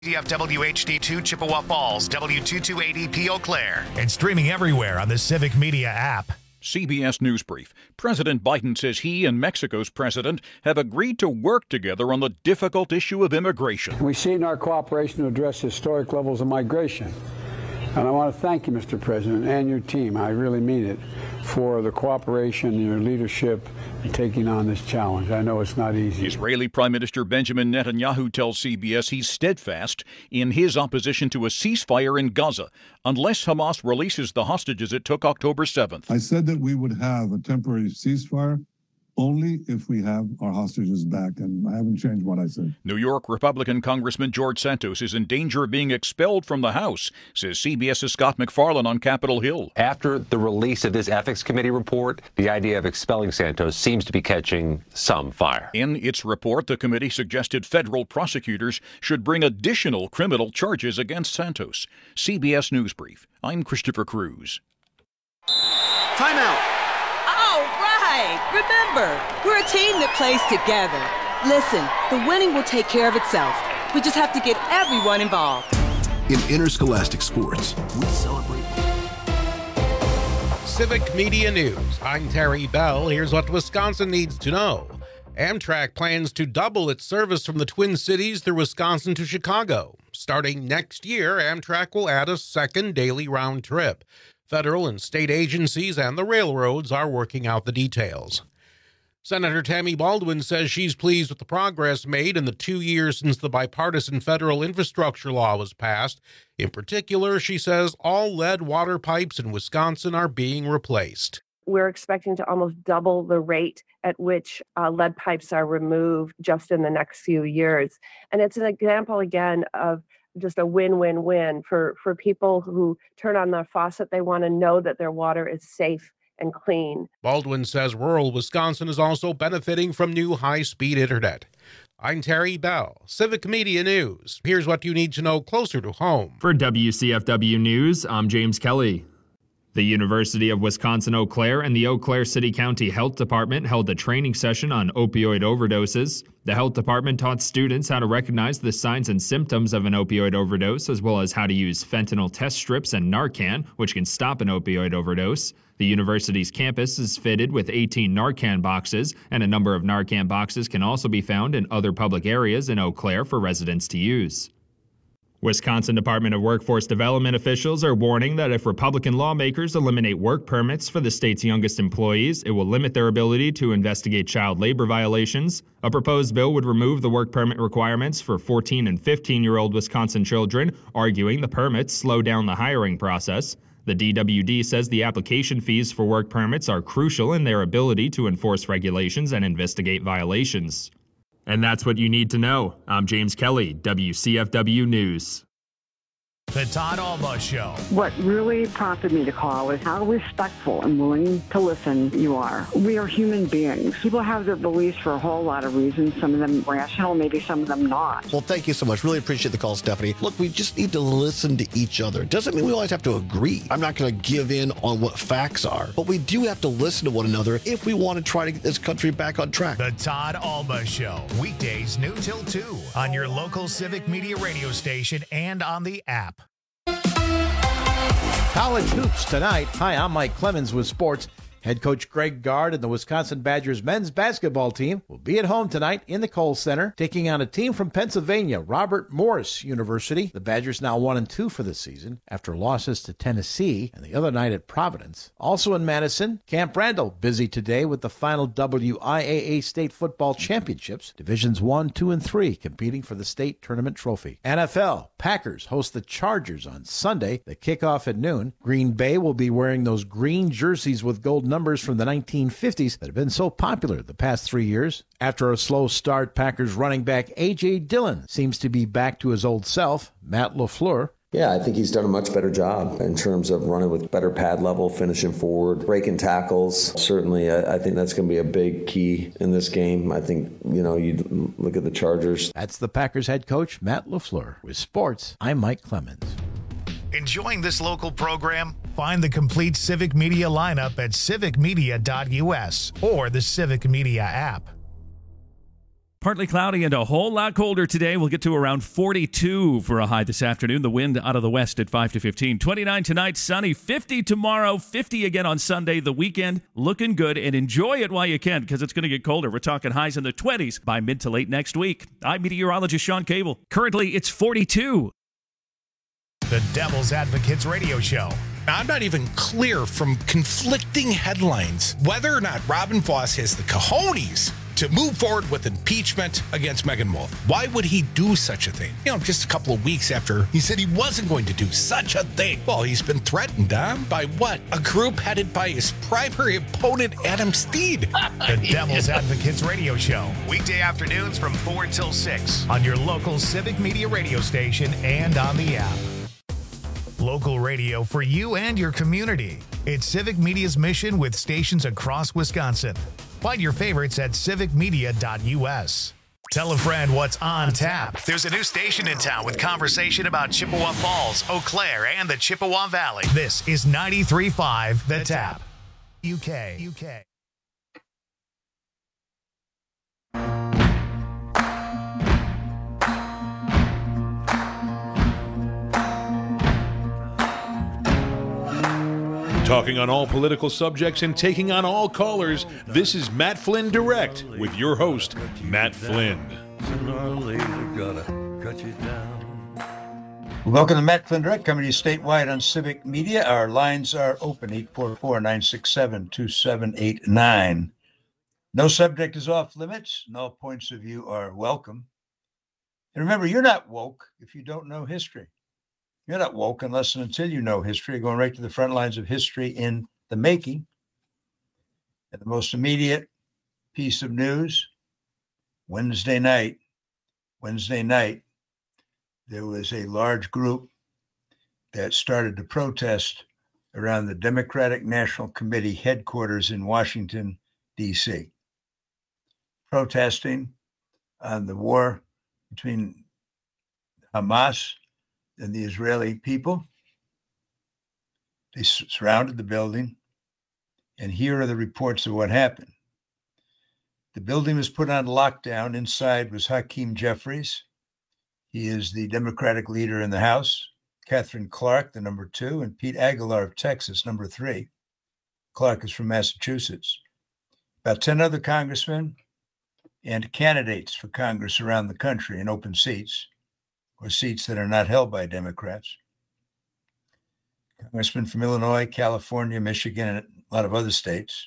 WHD2 Chippewa Falls, W228EP Eau Claire, and streaming everywhere on the Civic Media app. CBS News Brief. President Biden says he and Mexico's president have agreed to work together on the difficult issue of immigration. We see in our cooperation to address historic levels of migration. And I want to thank you, Mr. President, and your team, I really mean it, for the cooperation and your leadership in taking on this challenge. I know it's not easy. Israeli Prime Minister Benjamin Netanyahu tells CBS he's steadfast in his opposition to a ceasefire in Gaza unless Hamas releases the hostages it took October 7th. I said that we would have a temporary ceasefire only if we have our hostages back, and I haven't changed what I said. New York Republican Congressman George Santos is in danger of being expelled from the House, says CBS's Scott MacFarlane on Capitol Hill. After the release of this Ethics Committee report, the idea of expelling Santos seems to be catching some fire. In its report, the committee suggested federal prosecutors should bring additional criminal charges against Santos. CBS News Brief. I'm Christopher Cruz. Timeout. Remember, we're a team that plays together. Listen, the winning will take care of itself. We just have to get everyone involved. In interscholastic sports, we celebrate. Civic Media News. I'm Terry Bell. Here's what Wisconsin needs to know. Amtrak plans to double its service from the Twin Cities through Wisconsin to Chicago. Starting next year, Amtrak will add a second daily round trip. Federal and state agencies and the railroads are working out the details. Senator Tammy Baldwin says she's pleased with the progress made in the 2 years since the bipartisan federal infrastructure law was passed. In particular, she says all lead water pipes in Wisconsin are being replaced. We're expecting to almost double the rate at which lead pipes are removed just in the next few years. And it's an example, again, of just a win-win-win for people who turn on their faucet. They want to know that their water is safe and clean. Baldwin says rural Wisconsin is also benefiting from new high-speed internet. I'm Terry Bell, Civic Media News. Here's what you need to know closer to home. For WCFW News, I'm James Kelly. The University of Wisconsin-Eau Claire and the Eau Claire City County Health Department held a training session on opioid overdoses. The health department taught students how to recognize the signs and symptoms of an opioid overdose, as well as how to use fentanyl test strips and Narcan, which can stop an opioid overdose. The university's campus is fitted with 18 Narcan boxes, and a number of Narcan boxes can also be found in other public areas in Eau Claire for residents to use. Wisconsin Department of Workforce Development officials are warning that if Republican lawmakers eliminate work permits for the state's youngest employees, it will limit their ability to investigate child labor violations. A proposed bill would remove the work permit requirements for 14 and 15-year-old Wisconsin children, arguing the permits slow down the hiring process. The DWD says the application fees for work permits are crucial in their ability to enforce regulations and investigate violations. And that's what you need to know. I'm James Kelly, WCFW News. The Todd Alba Show. What really prompted me to call is how respectful and willing to listen you are. We are human beings. People have their beliefs for a whole lot of reasons, some of them rational, maybe some of them not. Well, thank you so much. Really appreciate the call, Stephanie. Look, we just need to listen to each other. Doesn't mean we always have to agree. I'm not going to give in on what facts are, but we do have to listen to one another if we want to try to get this country back on track. The Todd Alba Show. Weekdays noon till 2 on your local Civic Media radio station and on the app. College hoops tonight. Hi, I'm Mike Clemens with sports. Head coach Greg Gard and the Wisconsin Badgers men's basketball team will be at home tonight in the Kohl Center, taking on a team from Pennsylvania, Robert Morris University. The Badgers now 1-2 for the season after losses to Tennessee and the other night at Providence. Also in Madison, Camp Randall busy today with the final WIAA State Football Championships. Divisions 1, 2, and 3 competing for the state tournament trophy. NFL, Packers host the Chargers on Sunday. The kickoff at noon. Green Bay will be wearing those green jerseys with gold numbers from the 1950s that have been so popular the past 3 years. After a slow start, Packers running back A.J. Dillon seems to be back to his old self. Matt LaFleur. Yeah, I think he's done a much better job in terms of running with better pad level, finishing forward, breaking tackles. Certainly, I think that's going to be a big key in this game. I think, you look at the Chargers. That's the Packers head coach, Matt LaFleur. With sports, I'm Mike Clemens. Enjoying this local program? Find the complete Civic Media lineup at civicmedia.us or the Civic Media app. Partly cloudy and a whole lot colder today. We'll get to around 42 for a high this afternoon. The wind out of the west at 5 to 15. 29 tonight, sunny. 50 tomorrow. 50 again on Sunday. The weekend looking good, and enjoy it while you can because it's going to get colder. We're talking highs in the 20s by mid to late next week. I'm meteorologist Sean Cable. Currently, it's 42. The Devil's Advocates Radio Show. I'm not even clear from conflicting headlines whether or not Robin Voss has the cojones to move forward with impeachment against Megan Wolf. Why would he do such a thing? Just a couple of weeks after he said he wasn't going to do such a thing. Well, he's been threatened, by what? A group headed by his primary opponent, Adam Steed. The Devil's Advocates Radio Show. Weekday afternoons from 4 till 6 on your local Civic Media radio station and on the app. Local radio for you and your community. It's Civic Media's mission with stations across Wisconsin. Find your favorites at civicmedia.us. Tell a friend what's on tap. There's a new station in town with conversation about Chippewa Falls, Eau Claire, and the Chippewa Valley. This is 93.5 The Tap. UK. Talking on all political subjects and taking on all callers, this is Matt Flynn Direct with your host, Matt Flynn. Welcome to Matt Flynn Direct, coming to you statewide on Civic Media. Our lines are open, 844-967-2789. No subject is off limits, and all points of view are welcome. And remember, you're not woke if you don't know history. You're not woke unless and until you know history. You're going right to the front lines of history in the making. And the most immediate piece of news, Wednesday night, there was a large group that started to protest around the Democratic National Committee headquarters in Washington, D.C., protesting on the war between Hamas and the Israeli people. They surrounded the building, and here are the reports of what happened. The building was put on lockdown. Inside was Hakeem Jeffries. He is the Democratic leader in the House. Catherine Clark, the number 2, and Pete Aguilar of Texas, number 3. Clark is from Massachusetts. About 10 other congressmen and candidates for Congress around the country in open seats, or seats that are not held by Democrats. Congressmen from Illinois, California, Michigan, and a lot of other states.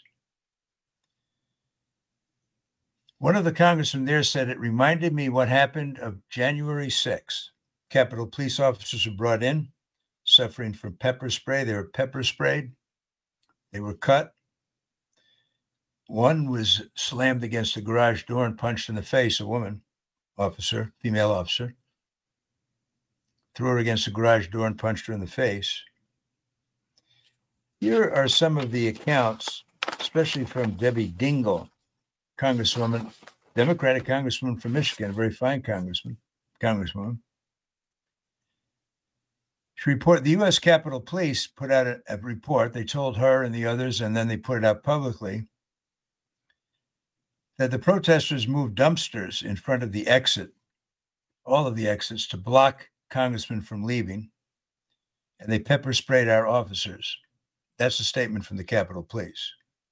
One of the congressmen there said, it reminded me what happened of January 6th. Capitol police officers were brought in, suffering from pepper spray. They were pepper sprayed. They were cut. One was slammed against a garage door and punched in the face, a woman officer, female officer. Threw her against the garage door and punched her in the face. Here are some of the accounts, especially from Debbie Dingell, Congresswoman, Democratic Congresswoman from Michigan, a very fine Congresswoman. She reported the U.S. Capitol Police put out a report. They told her and the others, and then they put it out publicly, that the protesters moved dumpsters in front of the exit, all of the exits, to block congressmen from leaving, and they pepper sprayed our officers. That's a statement from the Capitol Police.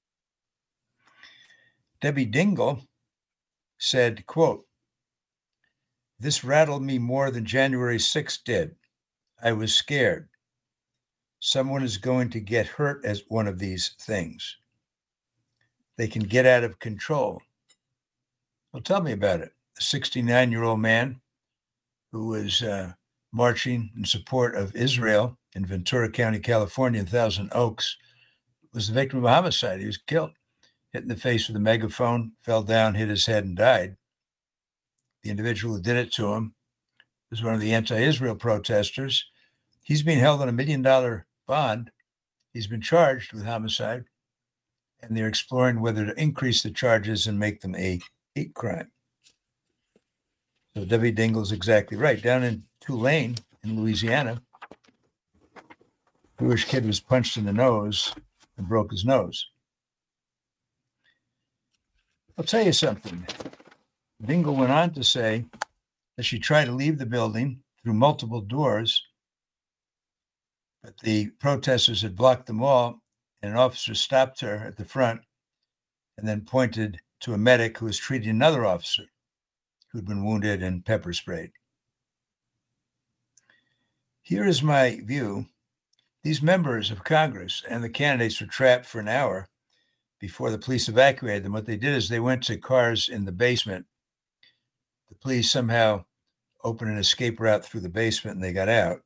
Debbie Dingell said, quote, "This rattled me more than January 6th did. I was scared. Someone is going to get hurt as one of these things. They can get out of control." Well, tell me about it. A 69-year-old man who was marching in support of Israel in Ventura County, California, in Thousand Oaks, was the victim of a homicide. He was killed, hit in the face with a megaphone, fell down, hit his head, and died. The individual who did it to him was one of the anti-Israel protesters. He's being held on $1 million bond. He's been charged with homicide, and they're exploring whether to increase the charges and make them a hate crime. So Debbie Dingell's exactly right. Down in Tulane, in Louisiana, a Jewish kid was punched in the nose and broke his nose. I'll tell you something. Dingell went on to say that she tried to leave the building through multiple doors, but the protesters had blocked them all, and an officer stopped her at the front and then pointed to a medic who was treating another officer who'd been wounded and pepper sprayed. Here is my view. These members of Congress and the candidates were trapped for an hour before the police evacuated them. What they did is they went to cars in the basement. The police somehow opened an escape route through the basement and they got out.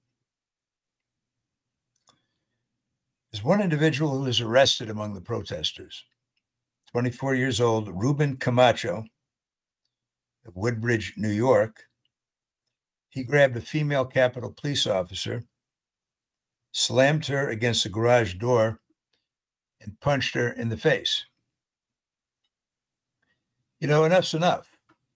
There's one individual who was arrested among the protesters, 24 years old, Ruben Camacho of Woodbridge, New York. He grabbed a female Capitol Police officer, slammed her against a garage door, and punched her in the face. You know, enough's enough.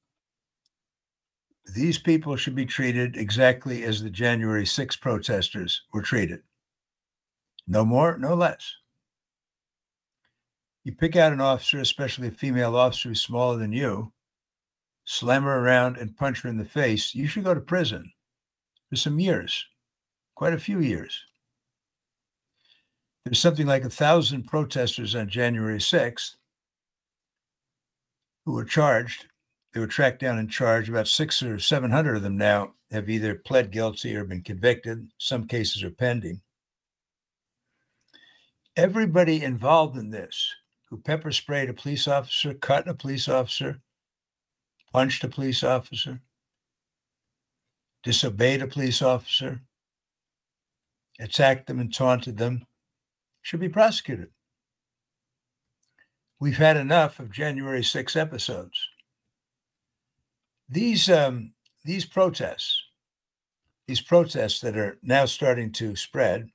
These people should be treated exactly as the January 6 protesters were treated. No more, no less. You pick out an officer, especially a female officer who's smaller than you, slam her around and punch her in the face, you should go to prison for some years, quite a few years. There's something like 1,000 protesters on January 6th who were charged. They were tracked down and charged. About 600 or 700 of them now have either pled guilty or been convicted. Some cases are pending. Everybody involved in this, who pepper sprayed a police officer, cut a police officer, punched a police officer, disobeyed a police officer, attacked them and taunted them, should be prosecuted. We've had enough of January 6 episodes. These protests that are now starting to spread,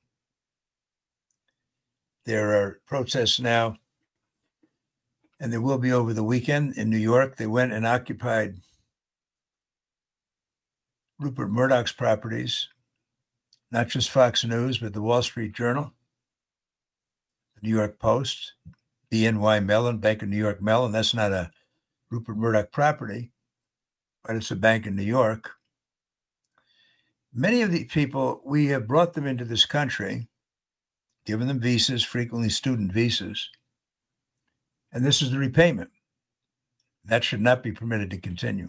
there are protests now, and there will be over the weekend in New York. They went and occupied Rupert Murdoch's properties, not just Fox News, but the Wall Street Journal, the New York Post, BNY Mellon, Bank of New York Mellon. That's not a Rupert Murdoch property, but it's a bank in New York. Many of these people, we have brought them into this country, given them visas, frequently student visas, and this is the repayment. That should not be permitted to continue.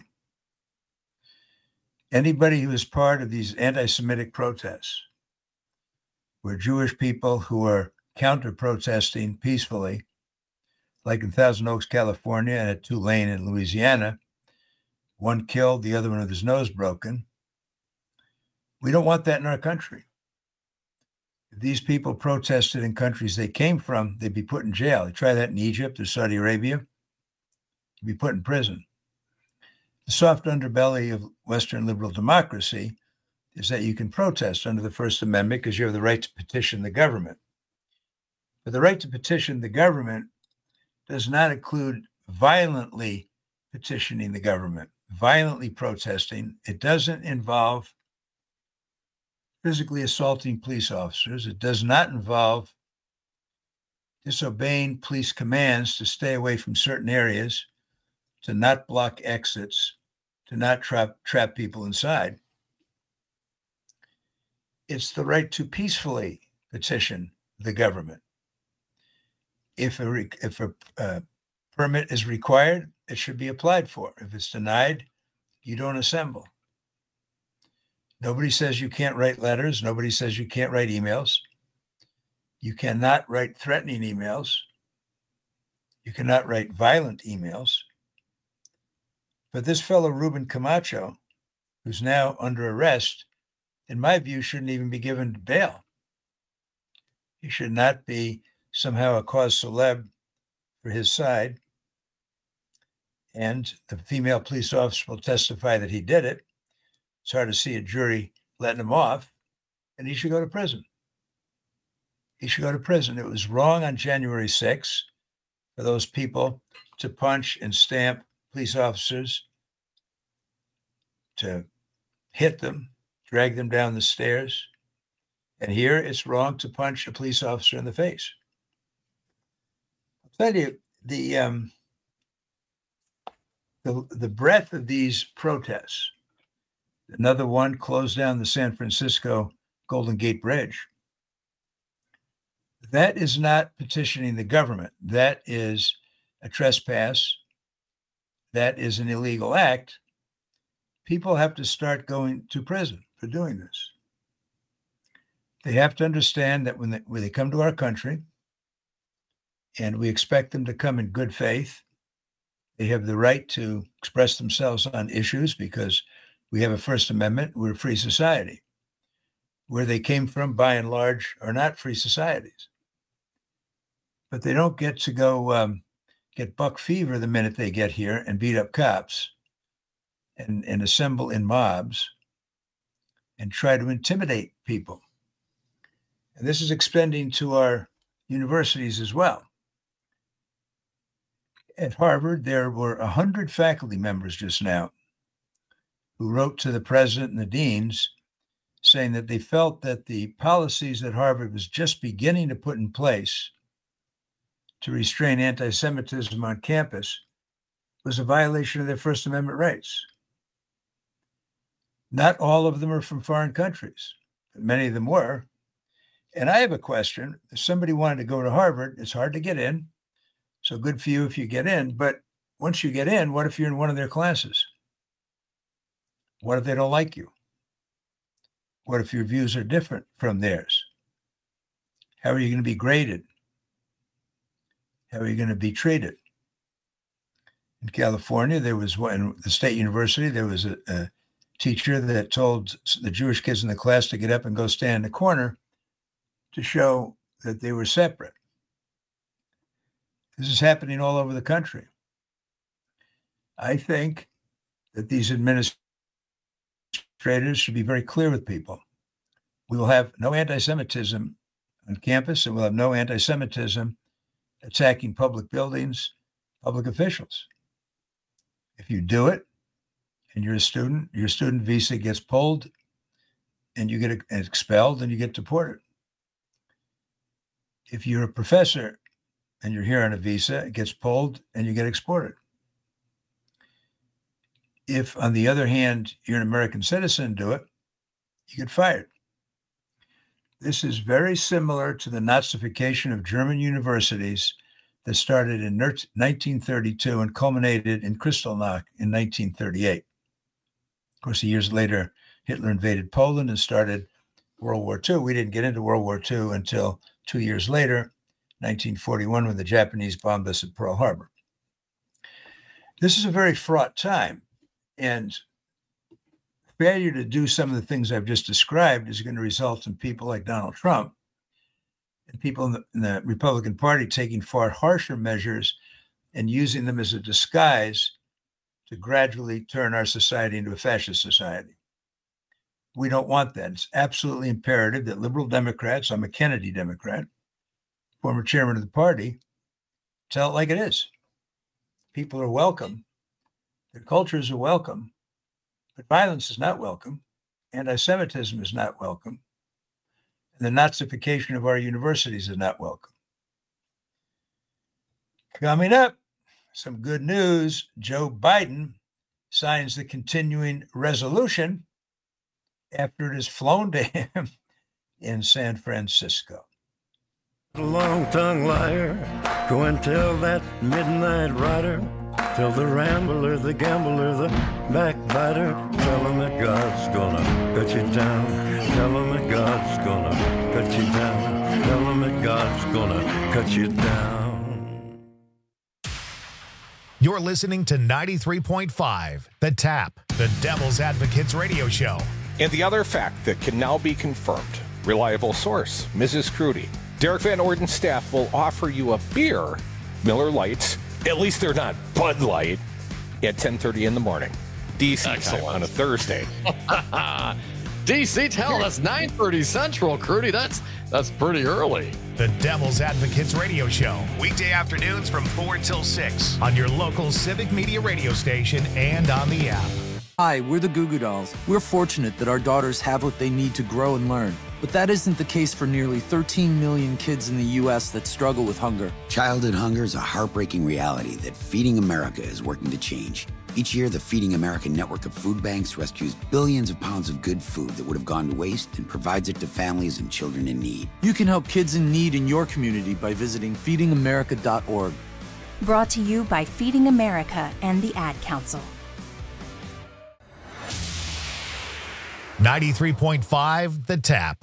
Anybody who is part of these anti-Semitic protests, where Jewish people who are counter-protesting peacefully, like in Thousand Oaks, California, and at Tulane in Louisiana, one killed, the other one with his nose broken. We don't want that in our country. If these people protested in countries they came from, they'd be put in jail. They try that in Egypt or Saudi Arabia, they'd be put in prison. The soft underbelly of Western liberal democracy is that you can protest under the First Amendment because you have the right to petition the government. But the right to petition the government does not include violently petitioning the government, violently protesting. It doesn't involve physically assaulting police officers. It does not involve disobeying police commands to stay away from certain areas, to not block exits, to not trap people inside. It's the right to peacefully petition the government. If a permit is required, it should be applied for. If it's denied, you don't assemble. Nobody says you can't write letters. Nobody says you can't write emails. You cannot write threatening emails. You cannot write violent emails. But this fellow, Ruben Camacho, who's now under arrest, in my view, shouldn't even be given bail. He should not be somehow a cause célèbre for his side. And the female police officer will testify that he did it. It's hard to see a jury letting him off, and he should go to prison. He should go to prison. It was wrong on January 6th for those people to punch and stamp police officers, to hit them, drag them down the stairs. And here it's wrong to punch a police officer in the face. I'll tell you, the the breadth of these protests, another one closed down the San Francisco Golden Gate Bridge. That is not petitioning the government. That is a trespass. That is an illegal act. People have to start going to prison for doing this. They have to understand that when they come to our country, and we expect them to come in good faith, they have the right to express themselves on issues because we have a First Amendment. We're a free society. Where they came from, by and large, are not free societies. But they don't get to go get buck fever the minute they get here and beat up cops and assemble in mobs and try to intimidate people. And this is extending to our universities as well. At Harvard, there were 100 faculty members just now who wrote to the president and the deans saying that they felt that the policies that Harvard was just beginning to put in place to restrain anti-Semitism on campus was a violation of their First Amendment rights. Not all of them are from foreign countries, but many of them were. And I have a question. If somebody wanted to go to Harvard, it's hard to get in. So good for you if you get in. But once you get in, what if you're in one of their classes? What if they don't like you? What if your views are different from theirs? How are you going to be graded? How are you going to be treated? In California, there was one, in the state university, there was a teacher that told the Jewish kids in the class to get up and go stand in the corner to show that they were separate. This is happening all over the country. I think that these administrators should be very clear with people. We will have no anti-Semitism on campus, and we'll have no anti-Semitism attacking public buildings, public officials. If you do it and you're a student, your student visa gets pulled and you get expelled and you get deported. If you're a professor and you're here on a visa, it gets pulled and you get exported. If, on the other hand, you're an American citizen, do it, you get fired. This is very similar to the Nazification of German universities that started in 1932 and culminated in Kristallnacht in 1938. Of course, years later, Hitler invaded Poland and started World War II. We didn't get into World War II until 2 years later, 1941, when the Japanese bombed us at Pearl Harbor. This is a very fraught time, and failure to do some of the things I've just described is going to result in people like Donald Trump and people in the Republican Party taking far harsher measures and using them as a disguise to gradually turn our society into a fascist society. We don't want that. It's absolutely imperative that liberal Democrats, I'm a Kennedy Democrat, former chairman of the party, tell it like it is. People are welcome. Their cultures are welcome. But violence is not welcome. Anti-Semitism is not welcome. And the Nazification of our universities is not welcome. Coming up, some good news. Joe Biden signs the continuing resolution after it is flown to him in San Francisco. Long-tongued liar, go and tell that midnight rider, tell the rambler, the gambler, the backbiter, tell him that God's gonna cut you down, tell him that God's gonna cut you down, tell him that God's gonna cut you down. You're listening to 93.5, The Tap, the Devil's Advocates radio show. And the other fact that can now be confirmed, reliable source, Mrs. Crudy. Derek Van Orden's staff will offer you a beer, Miller Lights, at least they're not Bud Light, at 10:30 in the morning. DC time on a Thursday. DC, tell us 9:30 Central, Crudy. That's pretty early. The Devil's Advocates radio show, weekday afternoons from 4 till 6 on your local Civic Media radio station and on the app. Hi, we're the Goo Goo Dolls. We're fortunate that our daughters have what they need to grow and learn. But that isn't the case for nearly 13 million kids in the U.S. that struggle with hunger. Childhood hunger is a heartbreaking reality that Feeding America is working to change. Each year, the Feeding America network of food banks rescues billions of pounds of good food that would have gone to waste and provides it to families and children in need. You can help kids in need in your community by visiting feedingamerica.org. Brought to you by Feeding America and the Ad Council. 93.5 The Tap.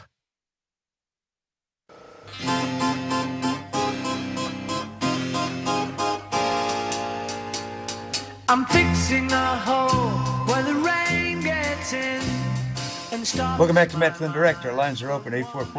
I'm fixing a hole where the rain gets in. Welcome back to Matt Flynn Direct. Our lines are open,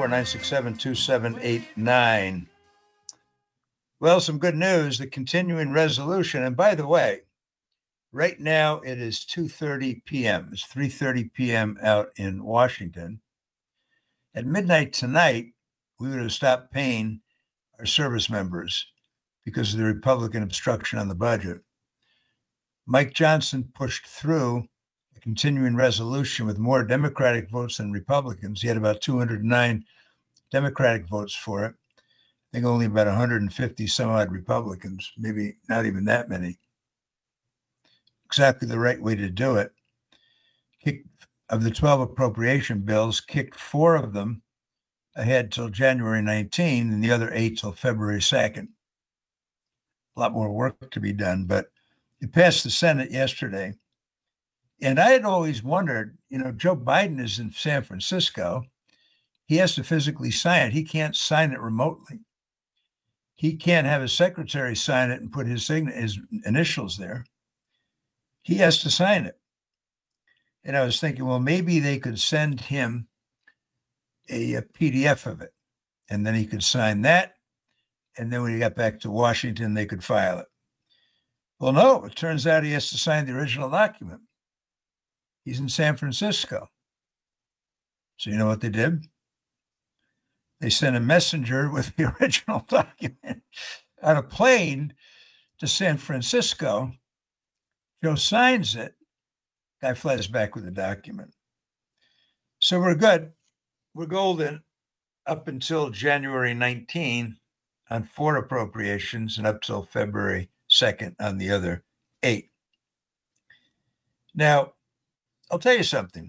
844-967-2789. Well, some good news, the continuing resolution. And by the way, right now it is 2:30 p.m. It's 3:30 p.m. out in Washington. At midnight tonight, we would have stopped paying our service members because of the Republican obstruction on the budget. Mike Johnson pushed through a continuing resolution with more Democratic votes than Republicans. He had about 209 Democratic votes for it. I think only about 150 some odd Republicans, maybe not even that many. Exactly the right way to do it. Of the 12 appropriation bills, kicked 4 of them ahead till January 19 and the other 8 till February 2nd. A lot more work to be done, but it passed the Senate yesterday. And I had always wondered, Joe Biden is in San Francisco. He has to physically sign it. He can't sign it remotely. He can't have his secretary sign it and put his initials there. He has to sign it. And I was thinking, well, maybe they could send him a PDF of it, and then he could sign that. And then when he got back to Washington, they could file it. Well, no, it turns out he has to sign the original document. He's in San Francisco. So you know what they did? They sent a messenger with the original document on a plane to San Francisco. Joe signs it. Guy flies back with the document. So we're good. We're golden up until January 19 on 4 appropriations and up till February 2nd on the other 8. Now, I'll tell you something.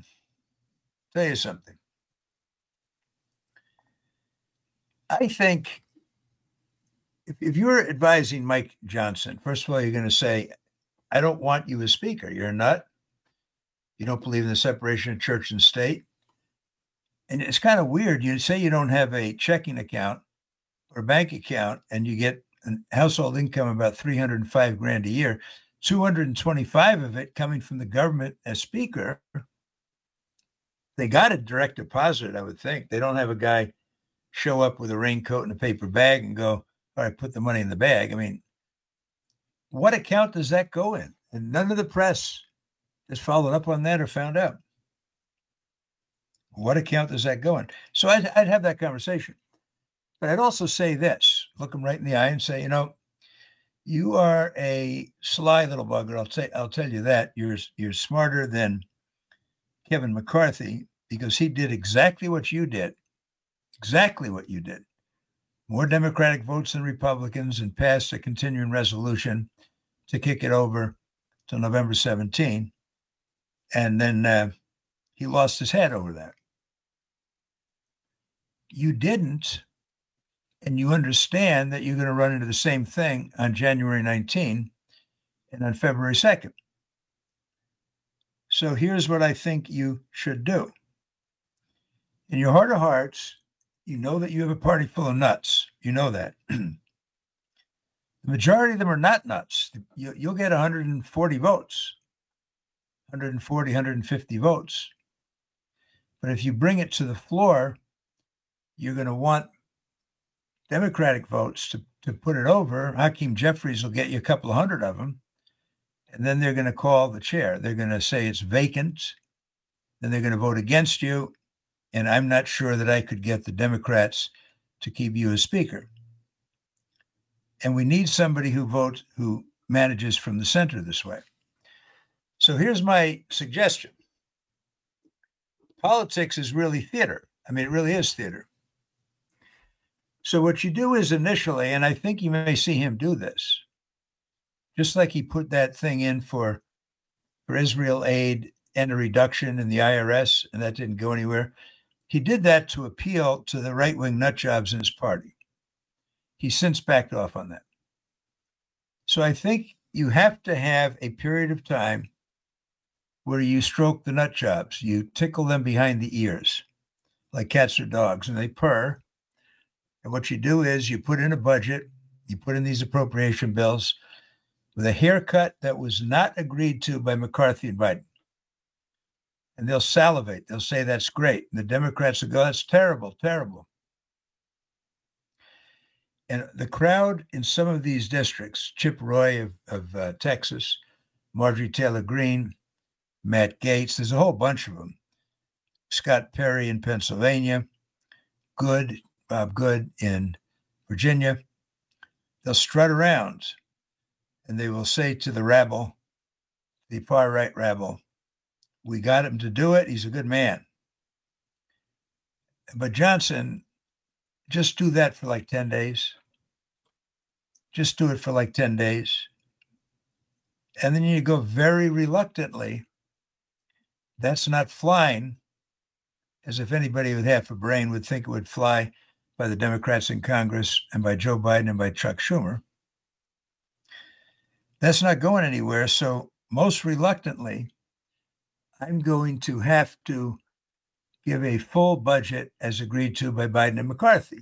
I think if you're advising Mike Johnson, first of all, you're going to say, I don't want you as speaker. You're a nut. You don't believe in the separation of church and state. And it's kind of weird. You say you don't have a checking account or bank account and you get a household income of about $305,000 a year, 225 of it coming from the government as speaker. They got a direct deposit, I would think. They don't have a guy show up with a raincoat and a paper bag and go, all right, put the money in the bag. I mean, what account does that go in? And none of the press has followed up on that or found out. What account does that go in? So I'd have that conversation. But I'd also say this, look him right in the eye and say, you are a sly little bugger. I'll tell you that. You're smarter than Kevin McCarthy because he did exactly what you did. Exactly what you did. More Democratic votes than Republicans and passed a continuing resolution to kick it over till November 17. And then he lost his head over that. You didn't, and you understand that you're going to run into the same thing on January 19 and on February 2nd. So here's what I think you should do. In your heart of hearts, you know that you have a party full of nuts. You know that. The majority of them are not nuts. You'll get 140 votes, 140, 150 votes. But if you bring it to the floor, you're going to want Democratic votes to put it over. Hakeem Jeffries will get you a couple of hundred of them. And then they're going to call the chair. They're going to say it's vacant. Then they're going to vote against you. And I'm not sure that I could get the Democrats to keep you as speaker. And we need somebody who manages from the center this way. So here's my suggestion. Politics is really theater. I mean, it really is theater. So what you do is initially, and I think you may see him do this, just like he put that thing in for for Israel aid and a reduction in the IRS, and that didn't go anywhere. He did that to appeal to the right-wing nutjobs in his party. He's since backed off on that. So I think you have to have a period of time where you stroke the nutjobs. You tickle them behind the ears like cats or dogs, and they purr. And what you do is you put in a budget, you put in these appropriation bills with a haircut that was not agreed to by McCarthy and Biden. And they'll salivate. They'll say, that's great. And the Democrats will go, that's terrible, terrible. And the crowd in some of these districts, Chip Roy of Texas, Marjorie Taylor Greene, Matt Gaetz, there's a whole bunch of them. Scott Perry in Pennsylvania, Bob Good in Virginia. They'll strut around and they will say to the rabble, the far right rabble, we got him to do it. He's a good man. But Johnson, just do that for like 10 days. Just do it for like 10 days. And then you go very reluctantly. That's not flying, as if anybody with half a brain would think it would fly by the Democrats in Congress and by Joe Biden and by Chuck Schumer. That's not going anywhere. So most reluctantly, I'm going to have to give a full budget as agreed to by Biden and McCarthy.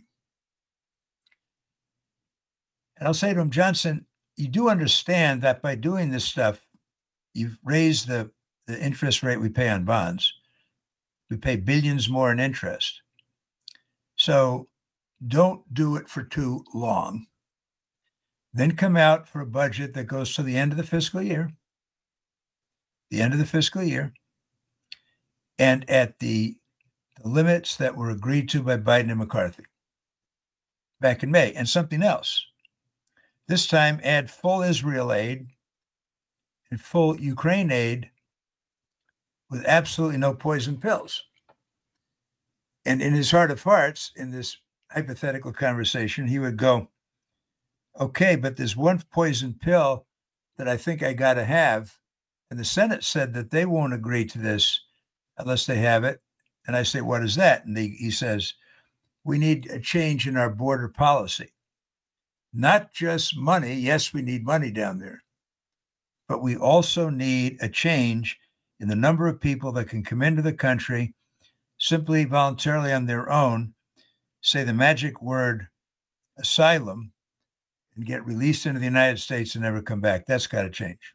And I'll say to him, Johnson, you do understand that by doing this stuff, you've raised the interest rate we pay on bonds. We pay billions more in interest. So don't do it for too long. Then come out for a budget that goes to the end of the fiscal year. The end of the fiscal year. And at the limits that were agreed to by Biden and McCarthy back in May. And something else. This time, add full Israel aid and full Ukraine aid with absolutely no poison pills. And in his heart of hearts, in this hypothetical conversation, he would go, okay, but there's one poison pill that I think I got to have. And the Senate said that they won't agree to this unless they have it. And I say, what is that? And he says, we need a change in our border policy. Not just money. Yes, we need money down there. But we also need a change in the number of people that can come into the country simply voluntarily on their own, say the magic word asylum, and get released into the United States and never come back. That's got to change.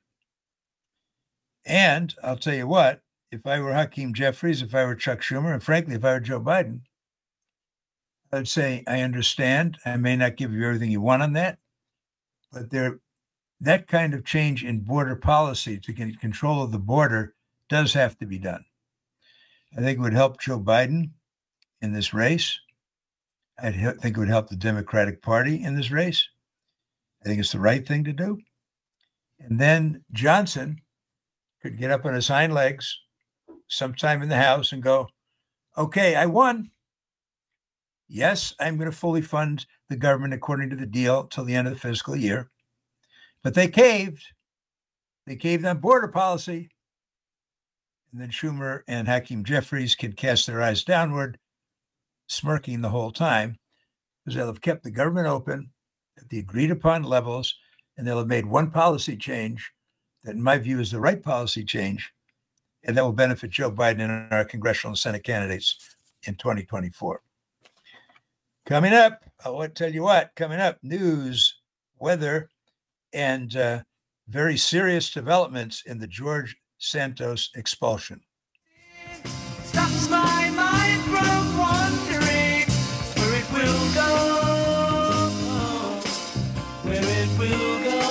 And I'll tell you what, if I were Hakeem Jeffries, if I were Chuck Schumer, and frankly, if I were Joe Biden, I'd say, I understand. I may not give you everything you want on that, but that kind of change in border policy to get control of the border does have to be done. I think it would help Joe Biden in this race. I think it would help the Democratic Party in this race. I think it's the right thing to do. And then Johnson could get up on his hind legs sometime in the House and go, okay, I won. Yes, I'm going to fully fund the government according to the deal till the end of the fiscal year. But they caved. They caved on border policy. And then Schumer and Hakeem Jeffries can cast their eyes downward, smirking the whole time, because they'll have kept the government open at the agreed upon levels, and they'll have made one policy change that, in my view, is the right policy change, and that will benefit Joe Biden and our congressional and Senate candidates in 2024. Coming up, I want to tell you what, coming up, news, weather, and very serious developments in the George Santos expulsion. Stops my mind from wandering where it will go, where it will go.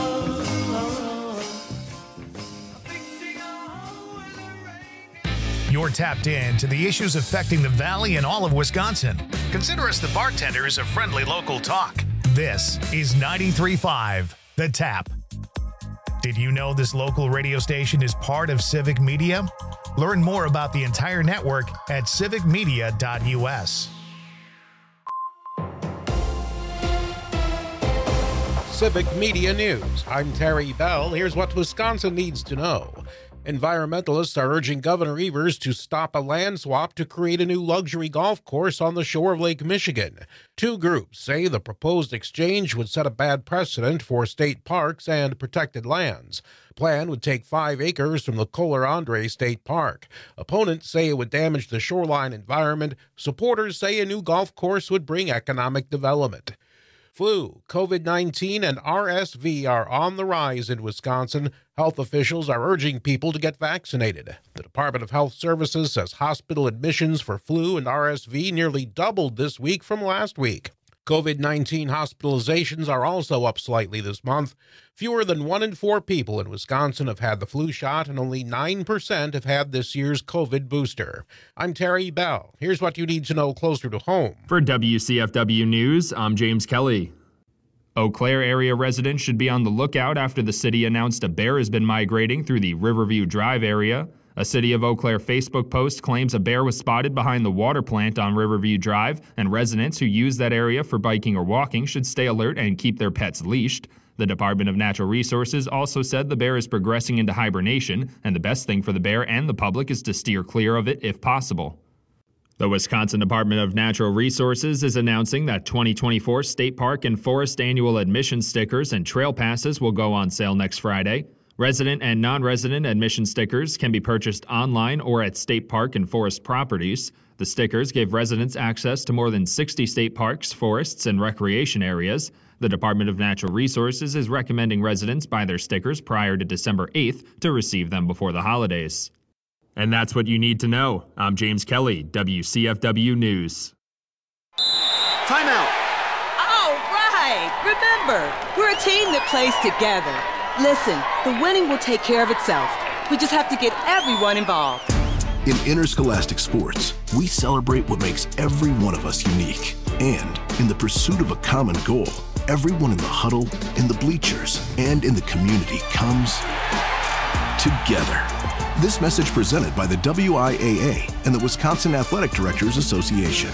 You're tapped in to the issues affecting the Valley and all of Wisconsin. Consider us the bartenders of friendly local talk. This is 93.5 The Tap. Did you know this local radio station is part of Civic Media? Learn more about the entire network at civicmedia.us. Civic Media News. I'm Terry Bell. Here's what Wisconsin needs to know. Environmentalists are urging Governor Evers to stop a land swap to create a new luxury golf course on the shore of Lake Michigan. Two groups say the proposed exchange would set a bad precedent for state parks and protected lands. The plan would take 5 acres from the Kohler Andre State Park. Opponents say it would damage the shoreline environment. Supporters say a new golf course would bring economic development. Flu, COVID-19, and RSV are on the rise in Wisconsin. Health officials are urging people to get vaccinated. The Department of Health Services says hospital admissions for flu and RSV nearly doubled this week from last week. COVID-19 hospitalizations are also up slightly this month. Fewer than 1 in 4 people in Wisconsin have had the flu shot, and only 9% have had this year's COVID booster. I'm Terry Bell. Here's what you need to know closer to home. For WCFW News, I'm James Kelly. Eau Claire area residents should be on the lookout after the city announced a bear has been migrating through the Riverview Drive area. A City of Eau Claire Facebook post claims a bear was spotted behind the water plant on Riverview Drive, and residents who use that area for biking or walking should stay alert and keep their pets leashed. The Department of Natural Resources also said the bear is progressing into hibernation, and the best thing for the bear and the public is to steer clear of it if possible. The Wisconsin Department of Natural Resources is announcing that 2024 state park and forest annual admission stickers and trail passes will go on sale next Friday. Resident and non-resident admission stickers can be purchased online or at state park and forest properties. The stickers give residents access to more than 60 state parks, forests, and recreation areas. The Department of Natural Resources is recommending residents buy their stickers prior to December 8th to receive them before the holidays. And that's what you need to know. I'm James Kelly, WCFW News. Timeout. All right. Remember, we're a team that plays together. Listen, the winning will take care of itself. We just have to get everyone involved. In interscholastic sports, we celebrate what makes every one of us unique. And in the pursuit of a common goal, everyone in the huddle, in the bleachers, and in the community comes together. This message presented by the WIAA and the Wisconsin Athletic Directors Association.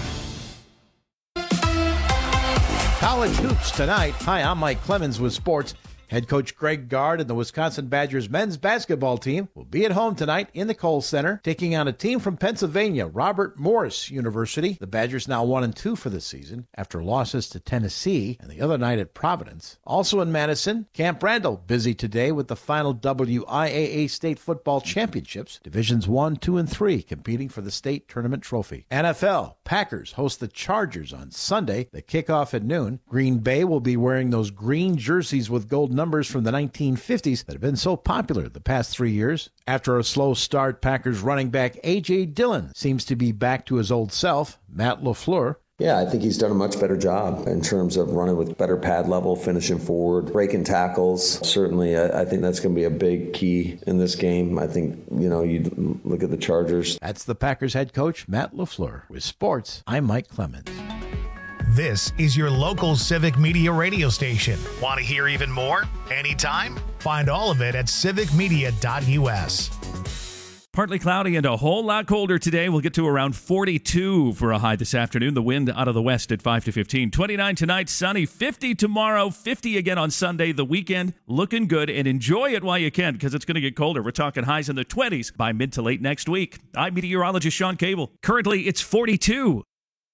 College hoops tonight. Hi, I'm Mike Clemens with sports. Head coach Greg Gard and the Wisconsin Badgers men's basketball team will be at home tonight in the Kohl Center, taking on a team from Pennsylvania, Robert Morris University. The Badgers now 1-2 for the season after losses to Tennessee and the other night at Providence. Also in Madison, Camp Randall busy today with the final WIAA State Football Championships. Divisions 1, 2, and 3 competing for the state tournament trophy. NFL, Packers host the Chargers on Sunday. They kick off at noon. Green Bay will be wearing those green jerseys with gold numbers from the 1950s that have been so popular the past 3 years. After a slow start, Packers running back A.J. Dillon seems to be back to his old self. Matt LaFleur. Yeah, I think he's done a much better job in terms of running with better pad level, finishing forward, breaking tackles. Certainly, I think that's going to be a big key in this game. I think, you look at the Chargers. That's the Packers head coach, Matt LaFleur. With sports, I'm Mike Clemens. This is your local Civic Media radio station. Want to hear even more? Anytime? Find all of it at civicmedia.us. Partly cloudy and a whole lot colder today. We'll get to around 42 for a high this afternoon. The wind out of the west at 5 to 15. 29 tonight, sunny. 50 tomorrow. 50 again on Sunday. The weekend looking good, and enjoy it while you can because it's going to get colder. We're talking highs in the 20s by mid to late next week. I'm meteorologist Sean Cable. Currently, it's 42.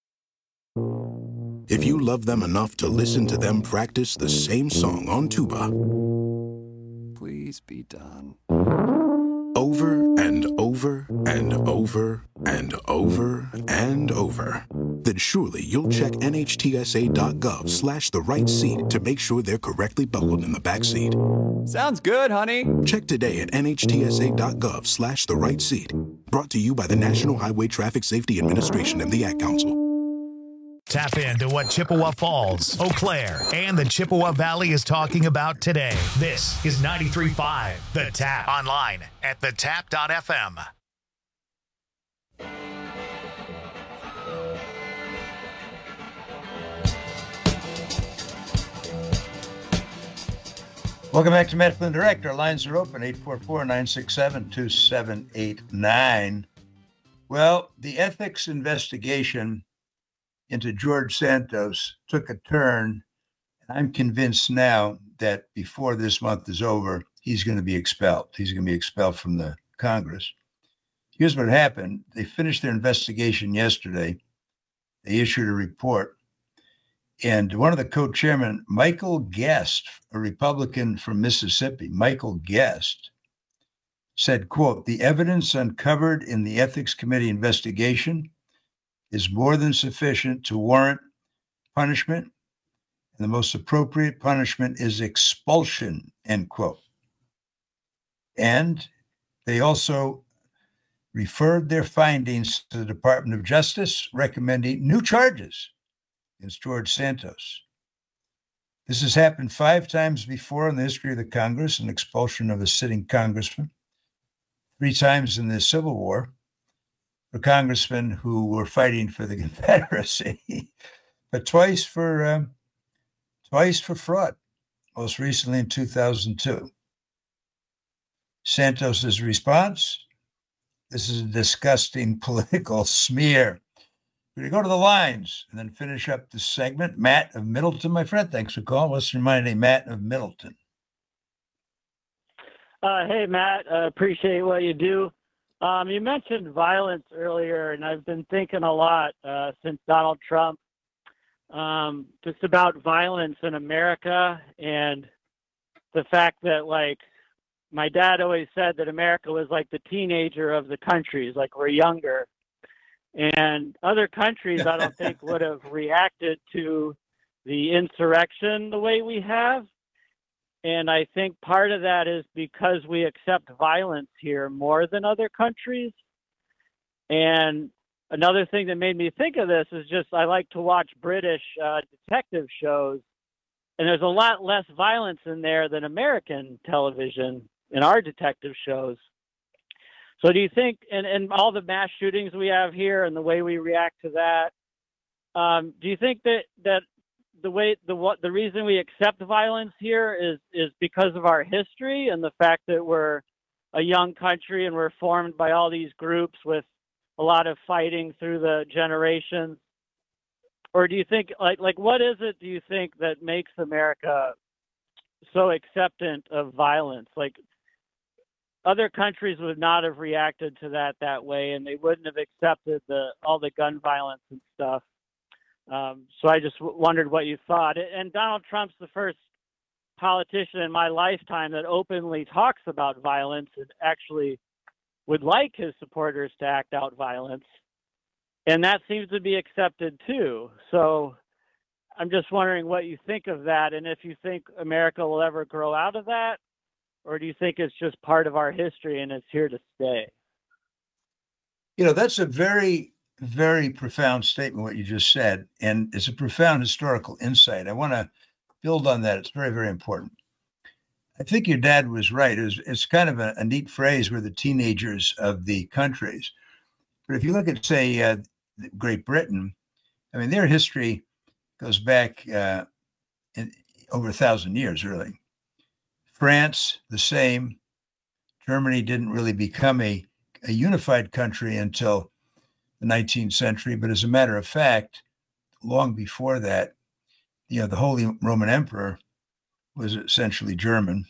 If you love them enough to listen to them practice the same song on tuba, please be done. Over and over and over and over and over, then surely you'll check NHTSA.gov/the right seat to make sure they're correctly buckled in the back seat. Sounds good, honey. Check today at NHTSA.gov/the right seat. Brought to you by the National Highway Traffic Safety Administration and the Ad Council. Tap into what Chippewa Falls, Eau Claire, and the Chippewa Valley is talking about today. This is 93.5 The Tap. Online at thetap.fm. Welcome back to Matt Flynn Direct. Our lines are open, 844-967-2789. Well, the ethics investigation into George Santos took a turn. I'm convinced now that before this month is over, he's going to be expelled. He's going to be expelled from the Congress. Here's what happened. They finished their investigation yesterday. They issued a report. And one of the co-chairmen, Michael Guest, a Republican from Mississippi, Michael Guest, said, quote, "The evidence uncovered in the Ethics Committee investigation is more than sufficient to warrant punishment. And the most appropriate punishment is expulsion," end quote. And they also referred their findings to the Department of Justice, recommending new charges against George Santos. This has happened 5 times before in the history of the Congress, an expulsion of a sitting congressman, 3 times in the Civil War for congressmen who were fighting for the Confederacy, but twice for fraud, most recently in 2002. Santos's response: "This is a disgusting political smear." We're going to go to the lines and then finish up this segment. Matt of Middleton, my friend, thanks for calling. What's your mind, Matt of Middleton? Hey, Matt, appreciate what you do. You mentioned violence earlier, and I've been thinking a lot since Donald Trump, just about violence in America and the fact that, like, my dad always said that America was like the teenager of the countries, like we're younger. And other countries, I don't think, would have reacted to the insurrection the way we have. And I think part of that is because we accept violence here more than other countries. And another thing that made me think of this is just I like to watch British detective shows, and there's a lot less violence in there than American television in our detective shows. So do you think, and all the mass shootings we have here and the way we react to that, do you think that the reason we accept violence here is because of our history and the fact that we're a young country and we're formed by all these groups with a lot of fighting through the generations? Or do you think, like what is it, do you think, that makes America so acceptant of violence? Like, other countries would not have reacted to that way, and they wouldn't have accepted all the gun violence and stuff. So I just wondered what you thought. And Donald Trump's the first politician in my lifetime that openly talks about violence and actually would like his supporters to act out violence. And that seems to be accepted too. So I'm just wondering what you think of that, and if you think America will ever grow out of that, or do you think it's just part of our history and it's here to stay? You know, that's a very, very profound statement, what you just said. And it's a profound historical insight. I want to build on that. It's very, very important. I think your dad was right. It's kind of a neat phrase, we're the teenagers of the countries. But if you look at, say, Great Britain, I mean, their history goes back over 1,000 years, really. France, the same. Germany didn't really become a unified country until the 19th century. But as a matter of fact, long before that, the Holy Roman Emperor was essentially German.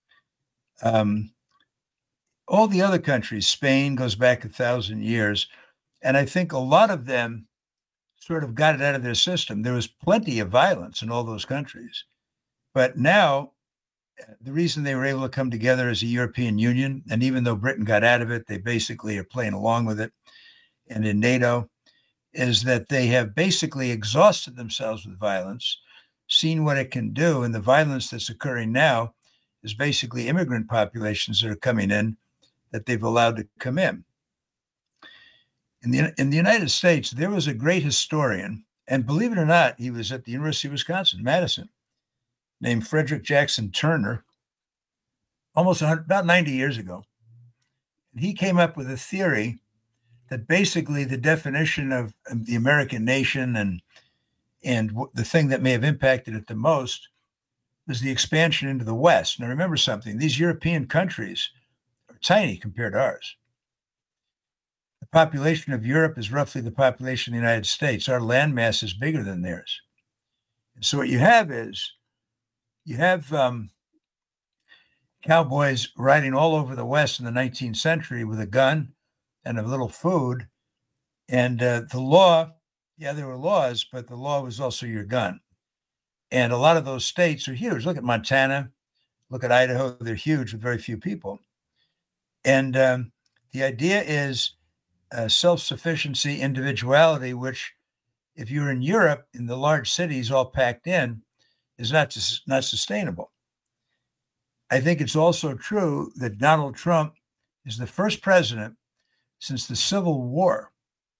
All the other countries, Spain goes back 1,000 years. And I think a lot of them sort of got it out of their system. There was plenty of violence in all those countries. But now, the reason they were able to come together as a European Union, and even though Britain got out of it, they basically are playing along with it, and in NATO, is that they have basically exhausted themselves with violence, seen what it can do, and the violence that's occurring now is basically immigrant populations that are coming in that they've allowed to come in. In the United States, there was a great historian, and believe it or not, he was at the University of Wisconsin, Madison, named Frederick Jackson Turner, about 90 years ago. And he came up with a theory that basically the definition of the American nation and the thing that may have impacted it the most was the expansion into the West. Now, remember something, these European countries are tiny compared to ours. The population of Europe is roughly the population of the United States. Our landmass is bigger than theirs. And so what you have is, you have cowboys riding all over the West in the 19th century with a gun and a little food. And the law, there were laws, but the law was also your gun. And a lot of those states are huge. Look at Montana, look at Idaho. They're huge with very few people. And the idea is self-sufficiency, individuality, which if you're in Europe, in the large cities all packed in, is not sustainable. I think it's also true that Donald Trump is the first president since the Civil War,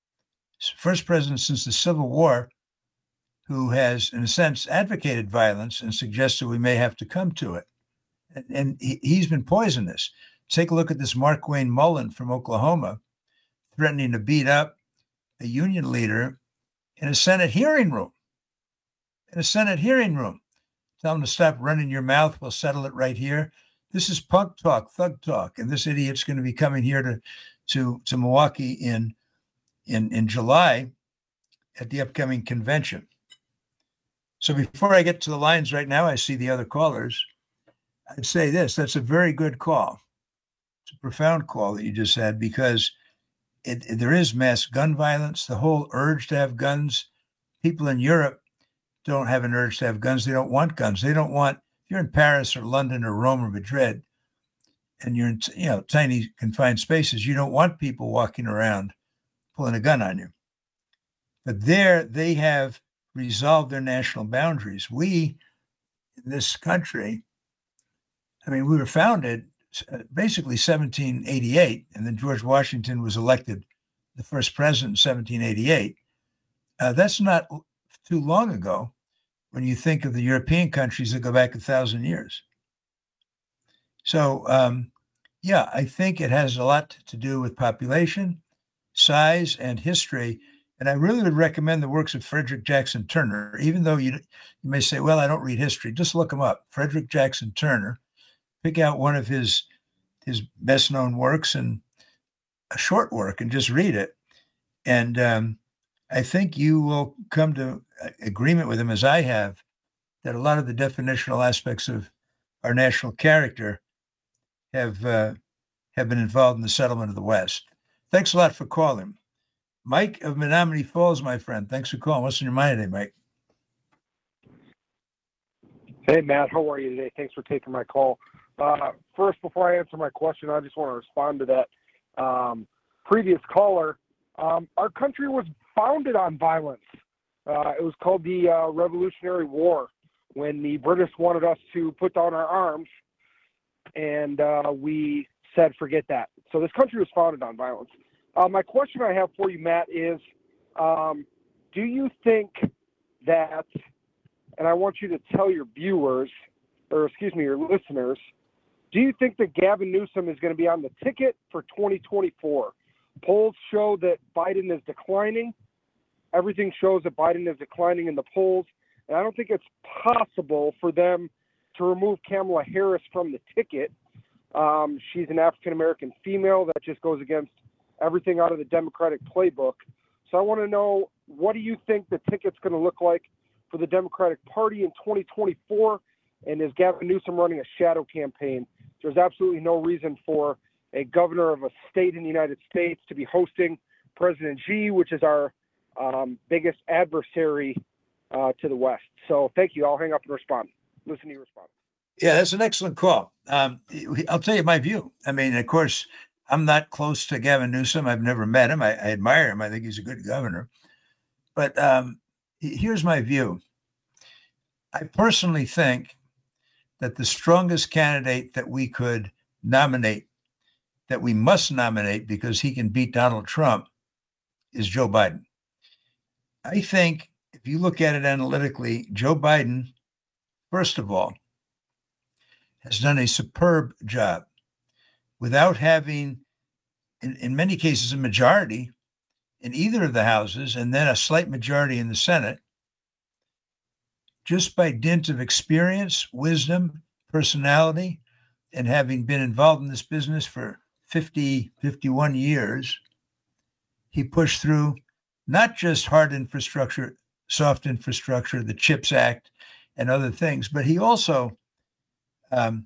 who has, in a sense, advocated violence and suggested we may have to come to it. And he's been poisonous. Take a look at this Markwayne Mullin from Oklahoma threatening to beat up a union leader in a Senate hearing room. Tell him to stop running your mouth. We'll settle it right here. This is punk talk, thug talk. And this idiot's going to be coming here to Milwaukee in July at the upcoming convention. So before I get to the lines right now, I see the other callers. I'd say this, that's a very good call. It's a profound call that you just had, because there is mass gun violence, the whole urge to have guns. People in Europe don't have an urge to have guns. They don't want guns. They don't want, if you're in Paris or London or Rome or Madrid and you're in tiny confined spaces, you don't want people walking around pulling a gun on you. But there they have resolved their national boundaries. We, in this country, we were founded basically 1788, and then George Washington was elected the first president in 1788. That's not too long ago when you think of the European countries that go back 1,000 years. So, I think it has a lot to do with population, size, and history. And I really would recommend the works of Frederick Jackson Turner, even though you may say, well, I don't read history. Just look him up. Frederick Jackson Turner. Pick out one of his best known works and a short work and just read it. And I think you will come to agreement with him, as I have, that a lot of the definitional aspects of our national character have been involved in the settlement of the West. Thanks a lot for calling. Mike of Menominee Falls, my friend. Thanks for calling. What's in your mind today, Mike? Hey, Matt. How are you today? Thanks for taking my call. First, before I answer my question, I just want to respond to that previous caller. Our country was founded on violence. It was called the Revolutionary War, when the British wanted us to put down our arms, and we said, forget that. So this country was founded on violence. My question I have for you, Matt, is do you think that, and I want you to tell your viewers, your listeners, do you think that Gavin Newsom is going to be on the ticket for 2024? Polls show that Biden is declining. Everything shows that Biden is declining in the polls. And I don't think it's possible for them to remove Kamala Harris from the ticket. She's an African-American female that just goes against everything out of the Democratic playbook. So I want to know, what do you think the ticket's going to look like for the Democratic Party in 2024? And is Gavin Newsom running a shadow campaign? There's absolutely no reason for a governor of a state in the United States to be hosting President Xi, which is our biggest adversary to the West. So thank you. I'll hang up and respond. Listen to you respond. Yeah, that's an excellent call. I'll tell you my view. Of course, I'm not close to Gavin Newsom. I've never met him. I admire him. I think he's a good governor. But here's my view. I personally think that the strongest candidate that we could nominate, that we must nominate because he can beat Donald Trump, is Joe Biden. I think if you look at it analytically, Joe Biden, first of all, has done a superb job without having, in many cases, a majority in either of the houses and then a slight majority in the Senate. Just by dint of experience, wisdom, personality, and having been involved in this business for 51 years, he pushed through not just hard infrastructure, soft infrastructure, the CHIPS Act, and other things, but he also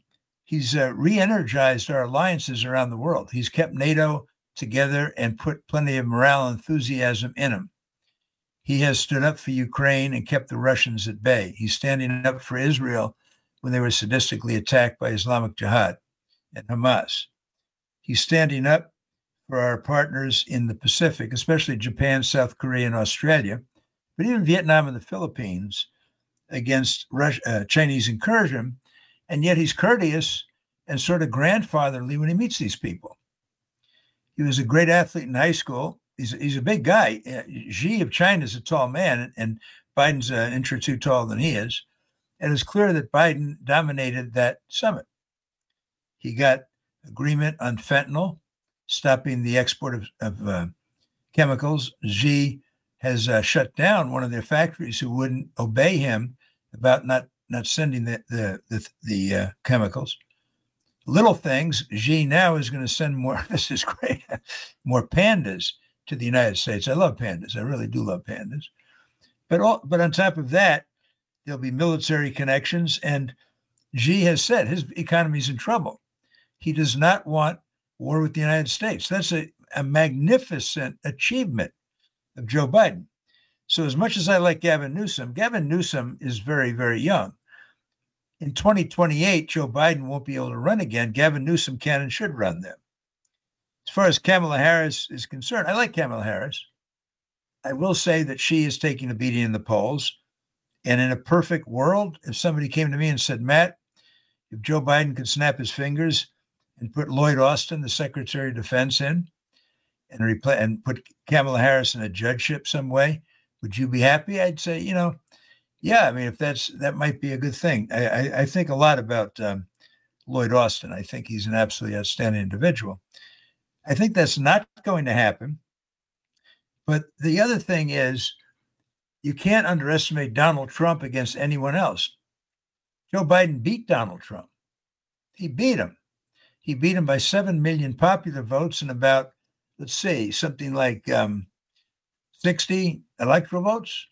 He's re-energized our alliances around the world. He's kept NATO together and put plenty of morale and enthusiasm in them. He has stood up for Ukraine and kept the Russians at bay. He's standing up for Israel when they were sadistically attacked by Islamic Jihad and Hamas. He's standing up for our partners in the Pacific, especially Japan, South Korea, and Australia, but even Vietnam and the Philippines against Chinese incursion. And yet he's courteous and sort of grandfatherly when he meets these people. He was a great athlete in high school. He's a big guy. Xi of China is a tall man, and Biden's an inch or two taller than he is. And it's clear that Biden dominated that summit. He got agreement on fentanyl, stopping the export of chemicals. Xi has shut down one of their factories who wouldn't obey him about not sending the chemicals. Little things. Xi now is going to send more. This is great. More pandas to the United States. I love pandas. I really do love pandas. But on top of that, there'll be military connections. And Xi has said his economy is in trouble. He does not want war with the United States. That's a magnificent achievement of Joe Biden. So as much as I like Gavin Newsom is very, very young. In 2028, Joe Biden won't be able to run again. Gavin Newsom can and should run them. As far as Kamala Harris is concerned, I like Kamala Harris. I will say that she is taking a beating in the polls. And in a perfect world, if somebody came to me and said, Matt, if Joe Biden could snap his fingers and put Lloyd Austin, the Secretary of Defense, in and put Kamala Harris in a judgeship some way, would you be happy? I'd say, yeah, I mean, if that might be a good thing. I think a lot about Lloyd Austin. I think he's an absolutely outstanding individual. I think that's not going to happen. But the other thing is, you can't underestimate Donald Trump against anyone else. Joe Biden beat Donald Trump. He beat him. He beat him by 7 million popular votes and about, let's see, something like 60 electoral votes.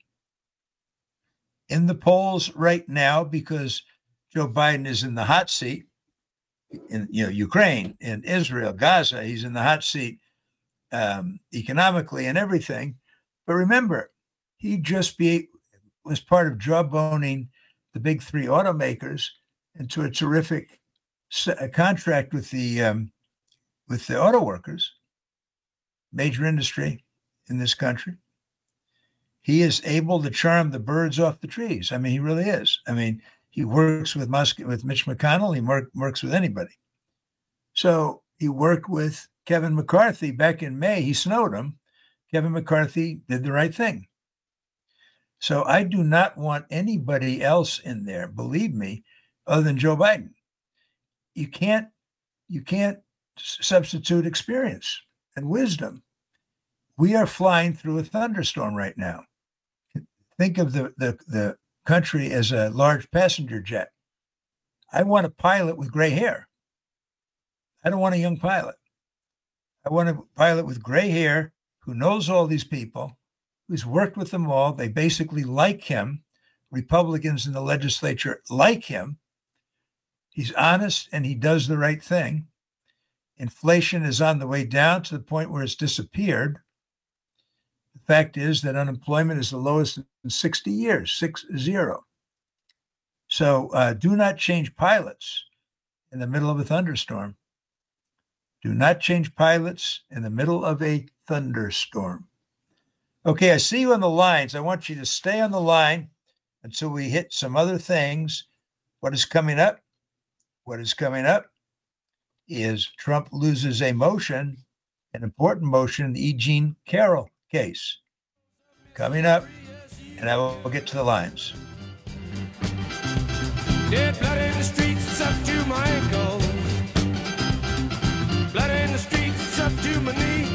In the polls right now, because Joe Biden is in the hot seat in Ukraine, in Israel, Gaza, he's in the hot seat economically and everything. But remember, he just was part of jawboning the big three automakers into a terrific contract with the auto workers, major industry in this country. He is able to charm the birds off the trees. I mean, he really is. I mean, he works with Mitch McConnell. He works with anybody. So he worked with Kevin McCarthy back in May. He snowed him. Kevin McCarthy did the right thing. So I do not want anybody else in there, believe me, other than Joe Biden. You can't substitute experience and wisdom. We are flying through a thunderstorm right now. Think of the country as a large passenger jet. I want a pilot with gray hair. I don't want a young pilot. I want a pilot with gray hair who knows all these people, who's worked with them all. They basically like him. Republicans in the legislature like him. He's honest and he does the right thing. Inflation is on the way down to the point where it's disappeared. The fact is that unemployment is the lowest in 60 years, 60. So do not change pilots in the middle of a thunderstorm. Do not change pilots in the middle of a thunderstorm. Okay, I see you on the lines. I want you to stay on the line until we hit some other things. What is coming up? What is coming up is Trump loses a motion, an important motion in the E. Jean Carroll case. Coming up, and I will get to the lines. Dead blood in the streets, it's up to my ankles. Blood in the streets, it's up to my knee.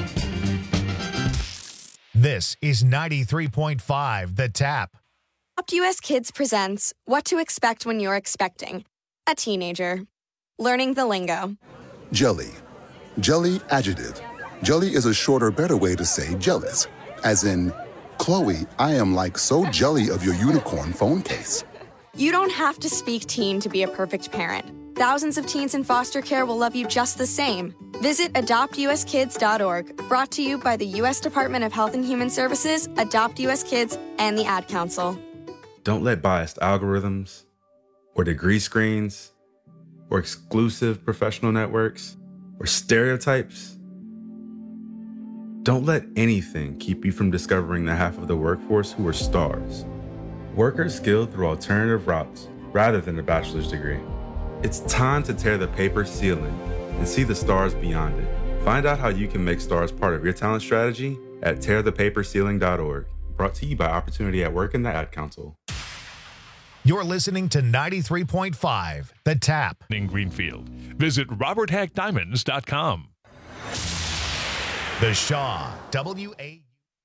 This is 93.5 The Tap. Adopt US Kids presents What to Expect When You're Expecting a Teenager. Learning the lingo. Jelly. Jelly adjective. Jelly is a shorter, better way to say jealous. As in, Chloe, I am like so jelly of your unicorn phone case. You don't have to speak teen to be a perfect parent. thousands of teens in foster care will love you just the same. Visit adoptuskids.org, brought to you by the U.S. Department of Health and Human Services, Adopt U.S. Kids, and the Ad Council. Don't let biased algorithms or degree screens or exclusive professional networks or stereotypes, don't let anything keep you from discovering the half of the workforce who are stars. Workers skilled through alternative routes rather than a bachelor's degree. It's time to tear the paper ceiling and see the stars beyond it. Find out how you can make stars part of your talent strategy at tearthepaperceiling.org. Brought to you by Opportunity at Work and the Ad Council. You're listening to 93.5 The Tap in Greenfield. Visit RobertHackDiamonds.com. The Shaw W.A.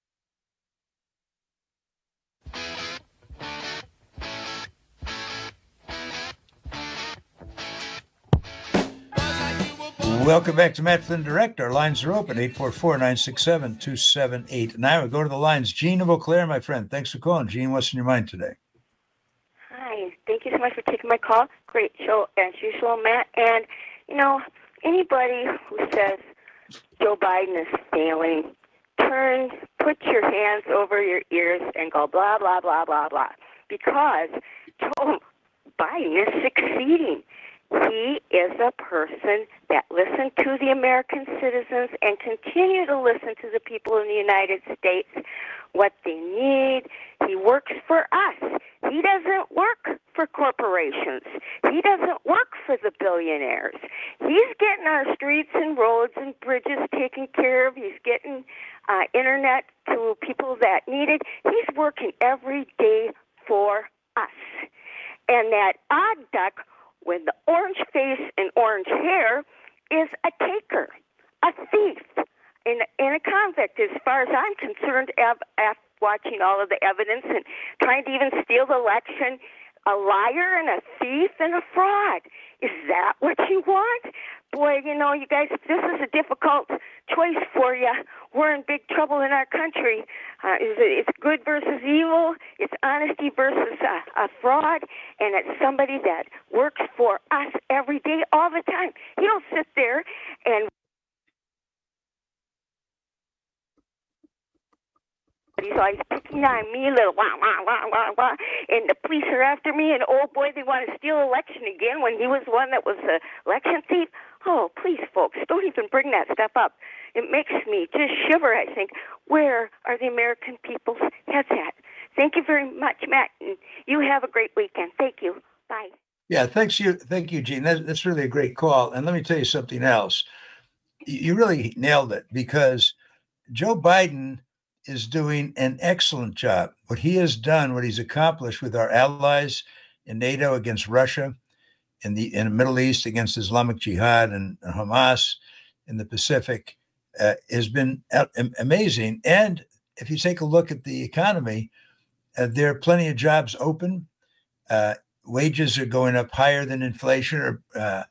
Welcome back to Matt Flynn Direct. Our lines are open, 844-967-2789. We go to the lines. Gene of Eau Claire, my friend. Thanks for calling. Gene, what's in your mind today? Hi. Thank you so much for taking my call. Great show as usual, Matt. And, you know, anybody who says Joe Biden is failing, put your hands over your ears and go blah, blah, blah, blah, blah. Because Joe Biden is succeeding. He is a person that listened to the American citizens and continue to listen to the people in the United States, what they need. He works for us. He doesn't work for corporations. He doesn't work for the billionaires. He's getting our streets and roads and bridges taken care of. He's getting internet to people that need it. He's working every day for us. And that odd duck with the orange face and orange hair is a taker, a thief, and a convict, as far as I'm concerned, after watching all of the evidence and trying to even steal the election, a liar and a thief and a fraud. Is that what you want? Boy, you know, you guys, this is a difficult choice for you. We're in big trouble in our country. It's good versus evil. It's honesty versus a fraud. And it's somebody that works for us every day, all the time. You don't sit there and he's always picking on me, little wah, wah, wah, wah, wah, and the police are after me, and oh boy, they want to steal election again when he was the one that was the election thief. Oh, please, folks, don't even bring that stuff up. It makes me just shiver. I think, where are the American people's heads at? Thank you very much, Matt, and you have a great weekend. Thank you. Bye. Yeah, thank you, Gene. That's really a great call. And let me tell you something else. You really nailed it, because Joe Biden is doing an excellent job. What he has done, what he's accomplished with our allies in NATO against Russia, in the Middle East against Islamic Jihad and Hamas in the Pacific, has been amazing. And if you take a look at the economy, there are plenty of jobs open. Wages are going up higher than inflation,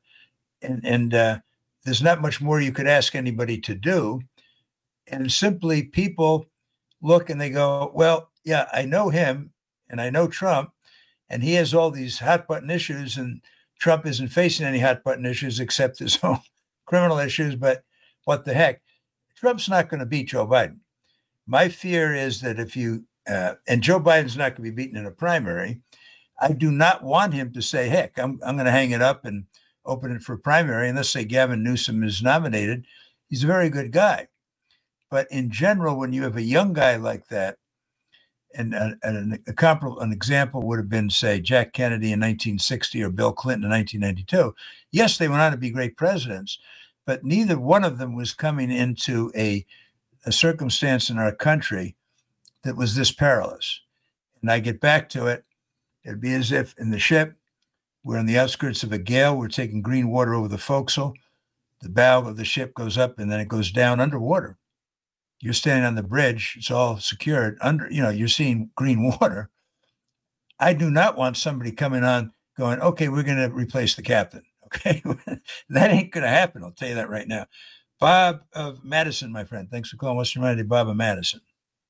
and there's not much more you could ask anybody to do. And simply people look and they go, well, yeah, I know him and I know Trump, and he has all these hot button issues, and Trump isn't facing any hot button issues except his own criminal issues. But what the heck? Trump's not going to beat Joe Biden. My fear is that if you, and Joe Biden's not going to be beaten in a primary, I do not want him to say, heck, I'm going to hang it up and open it for a primary. And let's say Gavin Newsom is nominated. He's a very good guy. But in general, when you have a young guy like that, and an example would have been, say, Jack Kennedy in 1960 or Bill Clinton in 1992. Yes, they went on to be great presidents, but neither one of them was coming into a circumstance in our country that was this perilous. And I get back to it, it'd be as if in the ship, we're on the outskirts of a gale, we're taking green water over the forecastle, the bow of the ship goes up and then it goes down underwater. You're standing on the bridge, it's all secured under, you're seeing green water. I do not want somebody coming on going, okay, we're going to replace the captain. Okay. That ain't going to happen. I'll tell you that right now. Bob of Madison, my friend. Thanks for calling Western United, Bob of Madison.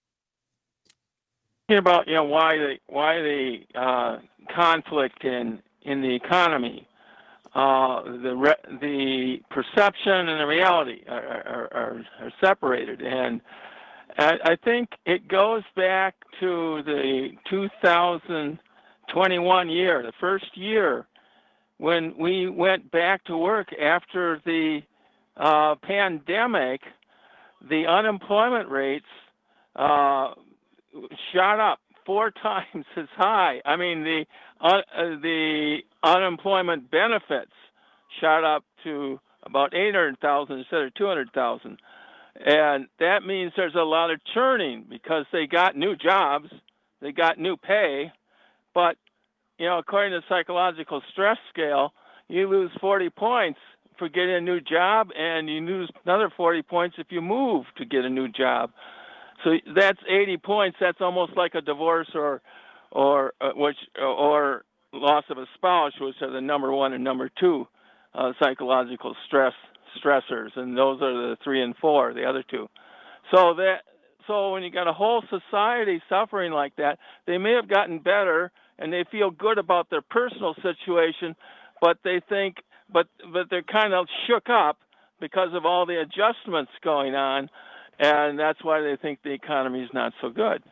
About, why the conflict in the economy. the perception and the reality are separated. And I think it goes back to the 2021 year, the first year when we went back to work after the pandemic. The unemployment rates shot up 4 times as high. I mean, the unemployment benefits shot up to about 800,000 instead of 200,000. And that means there's a lot of churning because they got new jobs, they got new pay, but, you know, according to the psychological stress scale, you lose 40 points for getting a new job, and you lose another 40 points if you move to get a new job. So that's 80 points. That's almost like a divorce or loss of a spouse, which are the number 1 and number 2 psychological stressors, and those are the 3 and 4, the other 2. So when you got a whole society suffering like that, they may have gotten better and they feel good about their personal situation, but they think. But they're kind of shook up because of all the adjustments going on, and that's why they think the economy is not so good.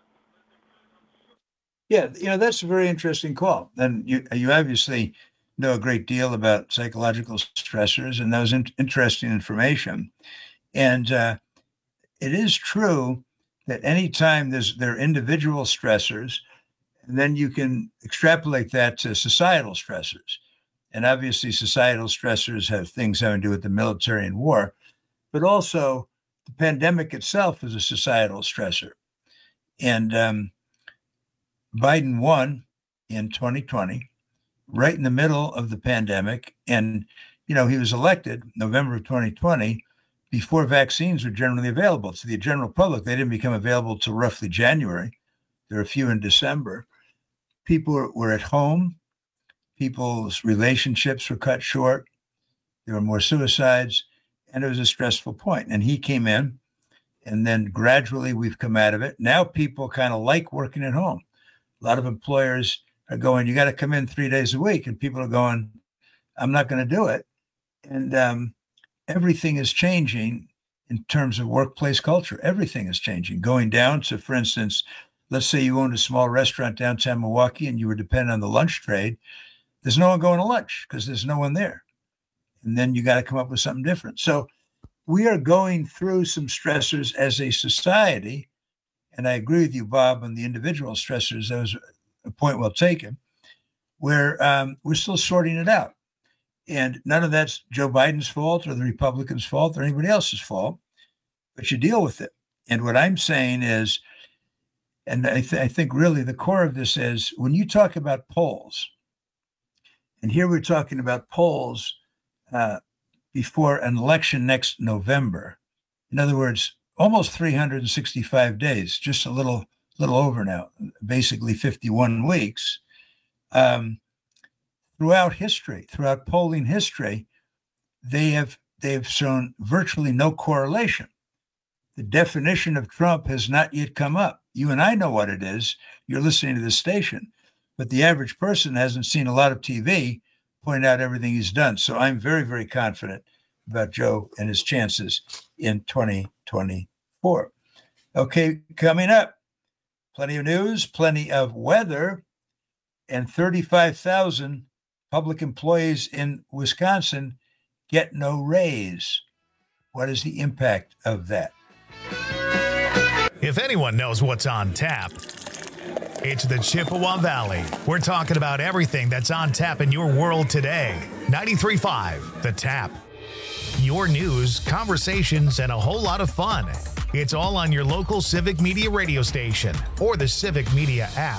Yeah, you know, that's a very interesting call. And you obviously know a great deal about psychological stressors, and that was interesting information. And it is true that anytime there are individual stressors, and then you can extrapolate that to societal stressors. And obviously, societal stressors have things having to do with the military and war, but also the pandemic itself is a societal stressor. And Biden won in 2020, right in the middle of the pandemic. And, you know, he was elected November of 2020 before vaccines were generally available to the general public. They didn't become available till roughly January. There were a few in December. People were at home. People's relationships were cut short. There were more suicides, and it was a stressful point. And he came in, and then gradually we've come out of it. Now people kind of like working at home. A lot of employers are going, you got to come in 3 days a week. And people are going, I'm not going to do it. And everything is changing in terms of workplace culture. Everything is changing. Going down to, for instance, let's say you owned a small restaurant downtown Milwaukee and you were dependent on the lunch trade. There's no one going to lunch because there's no one there. And then you got to come up with something different. So we are going through some stressors as a society. And I agree with you, Bob, on the individual stressors. That was a point well taken, where we're still sorting it out. And none of that's Joe Biden's fault or the Republicans' fault or anybody else's fault, but you deal with it. And what I'm saying is, and I think really the core of this is when you talk about polls, and here we're talking about polls before an election next November. In other words, almost 365 days, just a little over now, basically 51 weeks. Throughout history, throughout polling history, they've shown virtually no correlation. The definition of Trump has not yet come up. You and I know what it is. You're listening to this station. But the average person hasn't seen a lot of TV point out everything he's done. So I'm very, very confident about Joe and his chances in 2024. Okay, coming up, plenty of news, plenty of weather, and 35,000 public employees in Wisconsin get no raise. What is the impact of that? If anyone knows what's on tap, it's the Chippewa Valley. We're talking about everything that's on tap in your world today. 93.5 The Tap. Your news, conversations, and a whole lot of fun. It's all on your local Civic Media radio station or the Civic Media app.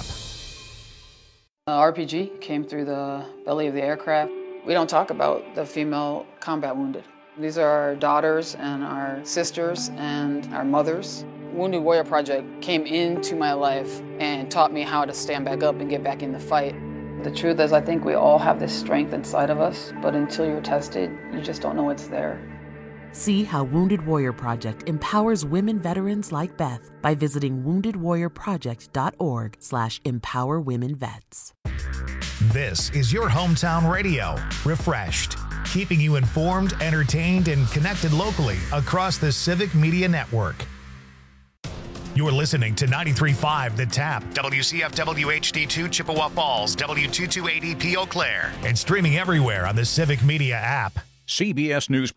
RPG came through the belly of the aircraft. We don't talk about the female combat wounded. These are our daughters and our sisters and our mothers. Wounded Warrior Project came into my life and taught me how to stand back up and get back in the fight. The truth is, I think we all have this strength inside of us, but until you're tested, you just don't know it's there. See how Wounded Warrior Project empowers women veterans like Beth by visiting woundedwarriorproject.org/empowerwomenvets. This is your hometown radio, refreshed, keeping you informed, entertained, and connected locally across the Civic Media Network. You're listening to 93.5 The Tap, WCFW HD2 Chippewa Falls, W228EP Eau Claire, and streaming everywhere on the Civic Media app. CBS News